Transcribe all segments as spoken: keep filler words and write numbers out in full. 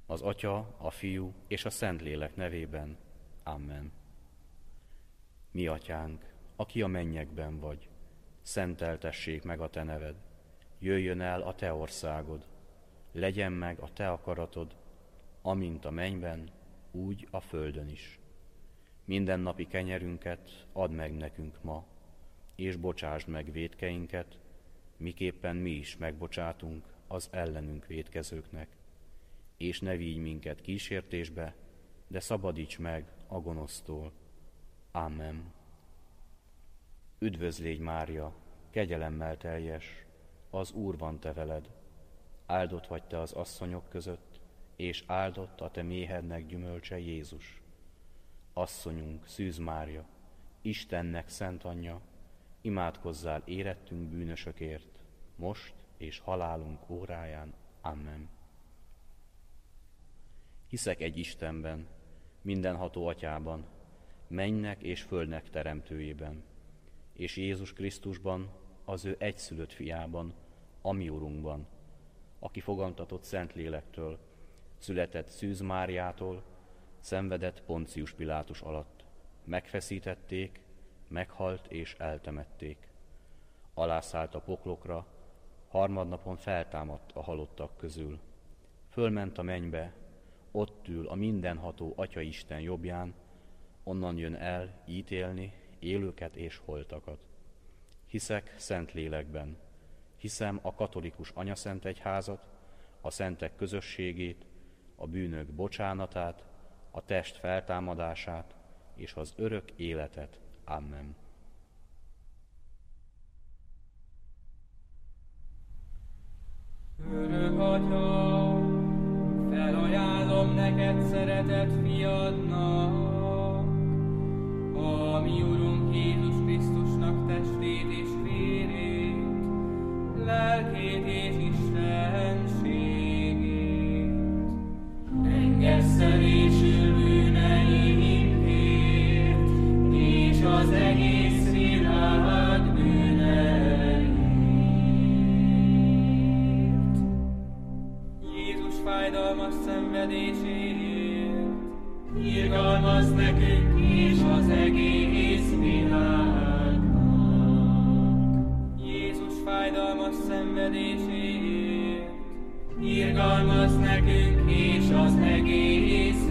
Az Atya, a Fiú és a Szentlélek nevében. Amen. Mi Atyánk, aki a mennyekben vagy, szenteltessék meg a Te neved. Jöjjön el a Te országod, legyen meg a Te akaratod, amint a mennyben, úgy a földön is. Mindennapi kenyerünket add meg nekünk ma, és bocsásd meg vétkeinket, miképpen mi is megbocsátunk az ellenünk vétkezőknek. És ne vigy minket kísértésbe, de szabadíts meg a gonosztól. Amen. Üdvözlégy Mária, kegyelemmel teljes, az Úr van te veled. Áldott vagy te az asszonyok között, és áldott a te méhednek gyümölcse Jézus. Asszonyunk, Szűz Mária, Istennek szent anyja, imádkozzál érettünk bűnösökért, most és halálunk óráján. Amen. Hiszek egy Istenben, mindenható Atyában, mennynek és földnek teremtőjében, és Jézus Krisztusban, az ő egyszülött fiában, a mi Urunkban, aki fogantatott Szentlélektől, született Szűz Máriától, szenvedett Poncius Pilátus alatt, megfeszítették, meghalt és eltemették. Alászállt a poklokra, harmadnapon feltámadt a halottak közül. Fölment a mennybe, ott ül a mindenható Atya Isten jobbján, onnan jön el ítélni élőket és holtakat. Hiszek Szentlélekben, hiszem a katolikus anyaszentegyházat, a szentek közösségét, a bűnök bocsánatát, a test feltámadását és az örök életet. Amen. Örök Atya, felajánlom neked szeretett fiadnak, a mi Urunk Jézus Krisztusnak testét és vérét, lelkét és istenségét. Engesztelésül bűneinkért, és az egész világ bűneiért. Jézus fájdalmas szenvedéséért, irgalmaz nekünk és az egész világnak. Jézus fájdalmas szenvedéséért, irgalmaz nekünk és az egész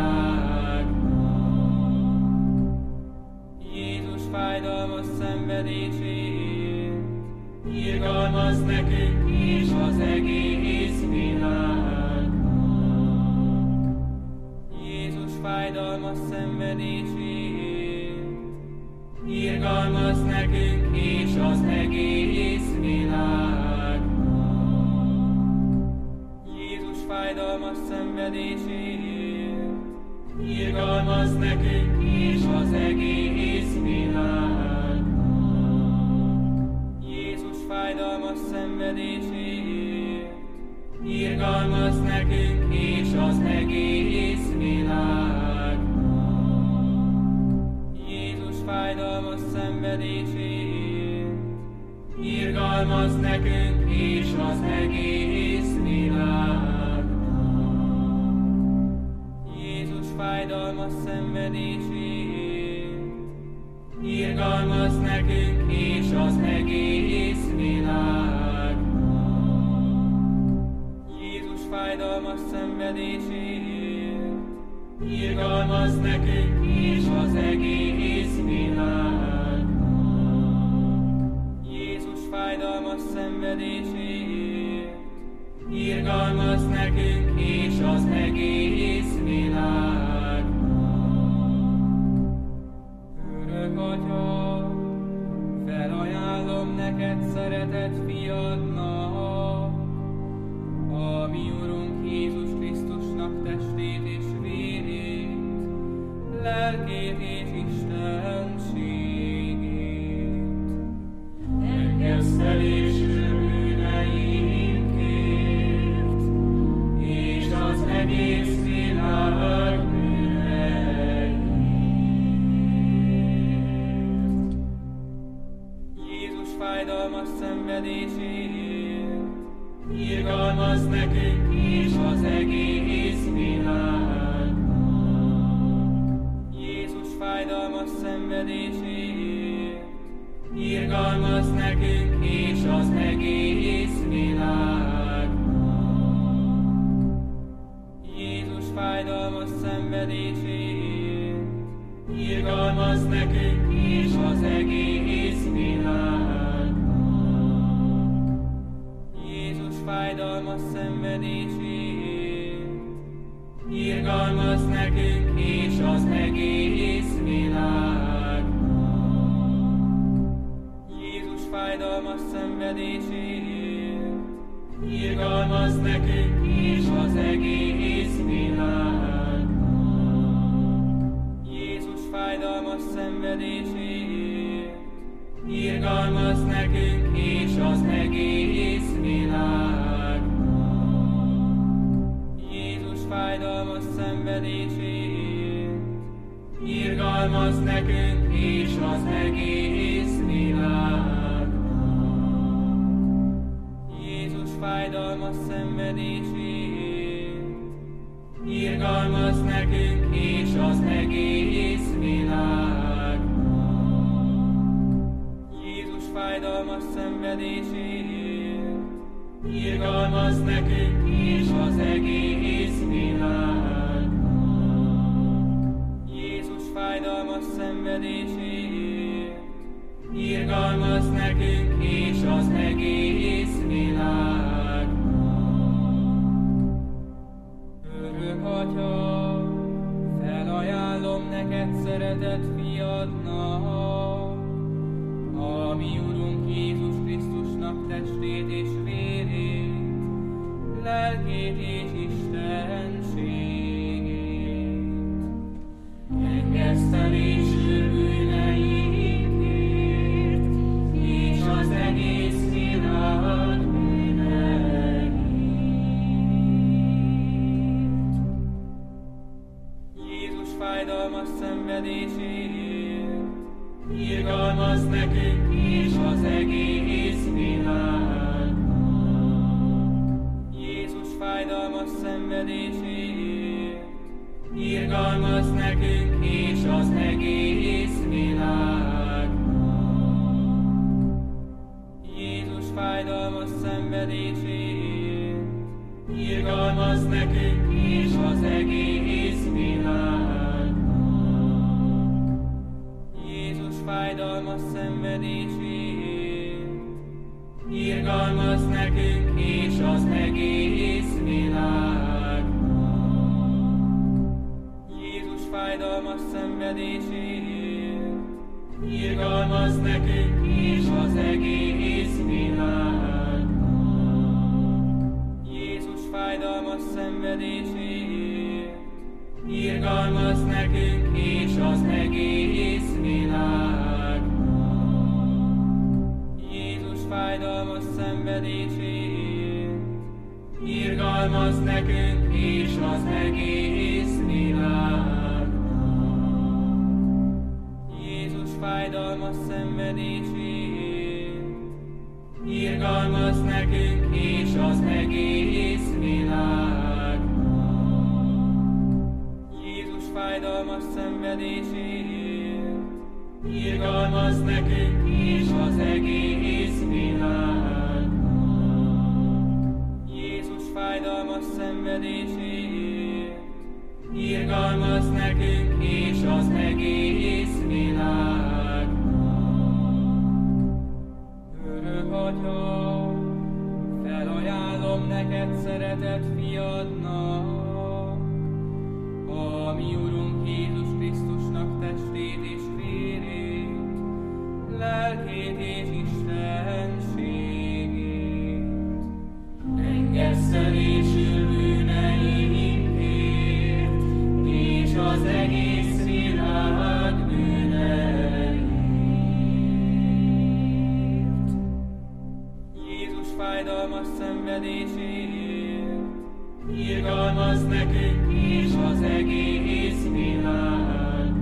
világnak. Jézus fájdalmas szenvedéséért, irgalmaz nekünk és az egész világnak. Jézus fájdalmas szenvedéséért, irgalmaz nekünk és az egész világnak. Jézus fájdalmas szenvedéséért, irgalmaz nekünk és az egész világnak. Jézus fájdalmas szenvedéséért, irgalmaz nekünk és az egész világnak. Jézus fájdalmas szenvedéséért, irgalmaz nekünk és az egész világnak. Jézus fájdalmas szenvedéséért, irgalmaz nekünk és az egész világnak. Jézus fájdalmas szenvedéséért, irgalmaz nekünk és az egész világnak. Jézus fájdalmas szenvedéséért, irgalmaz nekünk és az egész világnak. Örök Atya, felajánlom neked szeretett fiadnak, a mi Urunk Jézus Krisztusnak testét és vérét, lelkét és istenségét. Engesztelésül bűneinkért, és az egész világ bűneiért. Jézus fájdalmas szenvedéséért, irgalmaz nekünk és az egész szenvedését, irgalmaz nekünk és az egész világnak. Jézus fájdalmas szenvedését, irgalmaz nekünk és az egész világnak. Jézus fájdalmas szenvedését, irgalmaz nekünk és az egész világnak. Jézus fájdalmas szenvedését, irgalmaz nekünk és az egész világnak. Jézus fájdalmas szenvedését, irgalmaz nekünk és az egész világnak. Jézus fájdalmas szenvedését, irgalmaz nekünk és az egész világnak. Jézus fájdalmas szenvedését, irgalmaz nekünk és az egész világnak. Jézus fájdalmas szenvedését, irgalmaz nekünk és az egész világnak. Örök Atya, felajánlom neked szeretett fiadnak, a mi Urunk Jézus Krisztusnak testét és vérét, lelkét és istenségét. Engesztelésül bűneinkért, és az egész világ bűneiért. Jézus fájdalmas szenvedését, irgalmaz nekünk és az egész világnak. Jézus fájdalmas szenvedését, irgalmaz nekünk és az egész világnak. Jézus fájdalmas szenvedését, irgalmaz nekünk és az egész világnak. Jézus fájdalmas szenvedését, irgalmaz nekünk és az egész világnak. Jézus fájdalmas szenvedését, irgalmaz nekünk és az egész világnak. Jézus fájdalmas szenvedését, irgalmaz nekünk és az egész világnak. Jézus fájdalmas szenvedését, irgalmaz nekünk és az egész világnak. Jézus fájdalmas szenvedését, irgalmaz nekünk és az egész világnak. Jézus fájdalmas szenvedését, irgalmaz nekünk és az egész világnak. Jézus fájdalmas szenvedését, irgalmaz nekünk és az egész világnak. Örök Atya, felajánlom neked szeretett fiadnak, a mi Urunk Jézus Krisztusnak testét és vérét, lelkét és istenségét. Engesztelésül bűneinkért, és az egész világ bűneiért. Jézus fájdalmas szenvedését, irgalmaz nekünk és az egész világnak.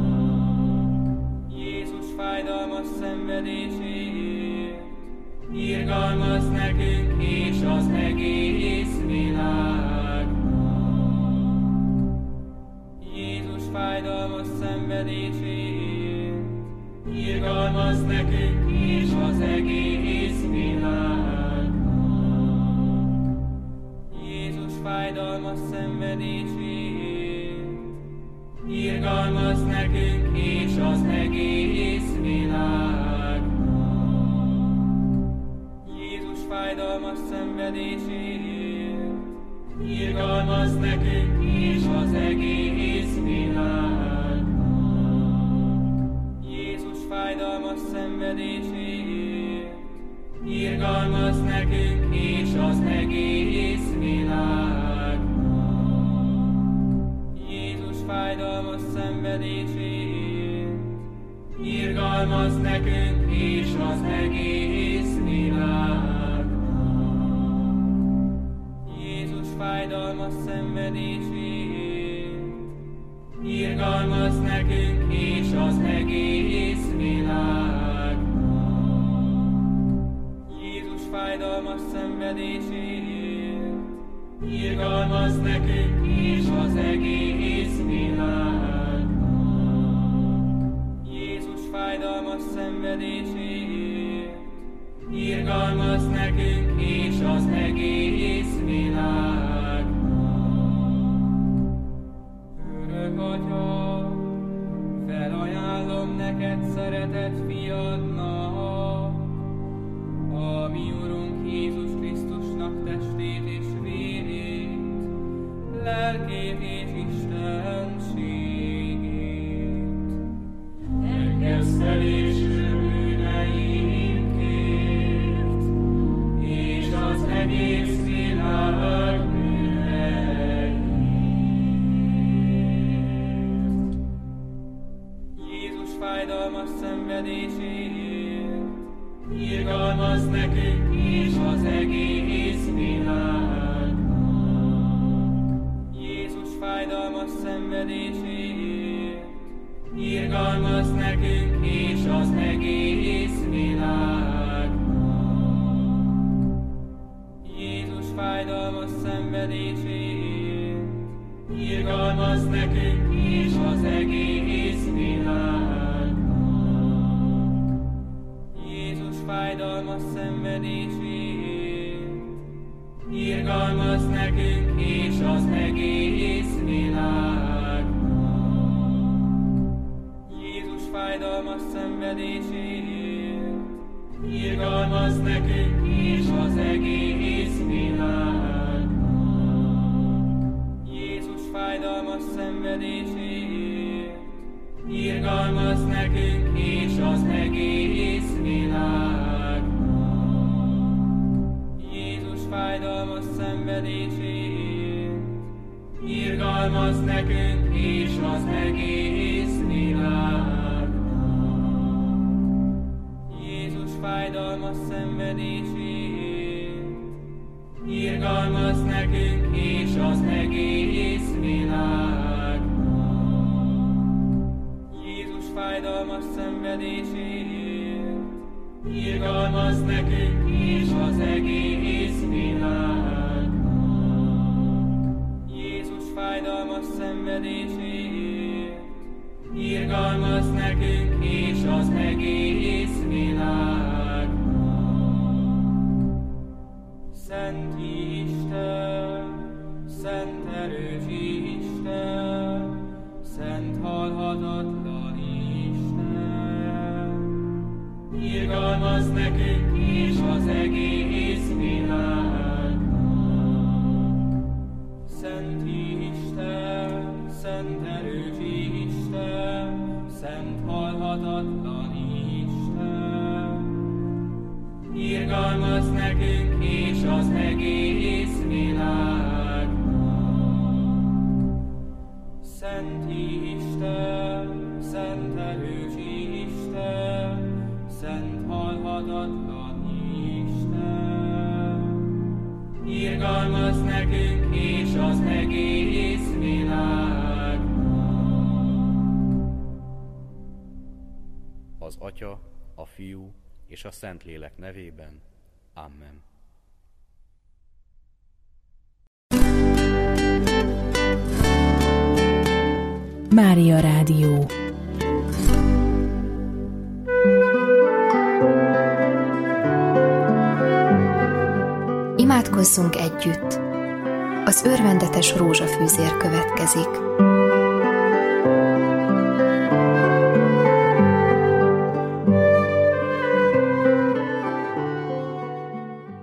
Jézus fájdalmas szenvedését, irgalmaz nekünk és az egész világnak. Jézus fájdalmas szenvedését, irgalmaz nekünk és az egész világnak. Jézus fájdalmas szenvedését, irgalmaz nekünk és az egész világnak. Jézus fájdalmas szenvedéséért, irgalmaz nekünk és az egész világnak. Jézus fájdalmas szenvedéséért, irgalmaz nekünk és az egész világnak. Jézus fájdalmas szenvedéséért, irgalmaz nekünk és az egész világnak. Jézus fájdalmas szenvedéséért, irgalmaz nekünk és az egész világnak. Jézus fájdalmas szenvedéséért, irgalmaz nekünk és az egész világnak. Jézus fájdalmas szenvedéséért, irgalmaz nekünk és az egész világnak. Örök Atya, felajánlom neked szeretett fiadnak, a mi Urunk Jézus Krisztusnak testét és vérét, lelkét és istenségét. Megkeztelésre bűneinkért, és az egész világ bűneiért. Jézus fájdalmas szenvedéséért, irgalmaz nekünk és az egész világnak. Jézus fájdalmas szenvedéséért, irgalmaz nekünk és az egész világnak. Jézus fájdalmas szenvedéséért, irgalmaz nekünk és az egész világnak. Jézus fájdalmas szenvedéséért, irgalmaz nekünk és az egész világnak. Jézus fájdalmas szenvedéséért, irgalmaz nekünk és az egész világnak. Jézus fájdalmas szenvedéséért, irgalmaz nekünk és az egész világnak. Jézus fájdalmas szenvedéséért, irgalmaz nekünk és az egész világnak. Jézus fájdalmas szenvedéséért, irgalmaz nekünk és az egész világnak. Jézus fájdalmas szenvedéséért, irgalmaz nekünk és az egész világnak. Jézus fájdalmas szenvedéséért, irgalmaz nekünk és az egész világnak. Szent Isten, szent erős Isten, szent halhatatlan Isten, irgalmaz nekünk és az egész világnak. Szent Isten, szent erős Isten, szent halhatatlan Isten, irgalmaz nekünk és az egész világnak. Szent Isten, szent erős Isten, szent halhatatlan Isten, irgalmaz nekünk és az egész világnak. Az Atya, a Fiú és a Szentlélek nevében. Amen. Mária Rádió. Imádkozzunk együtt! Az örvendetes rózsafűzér következik.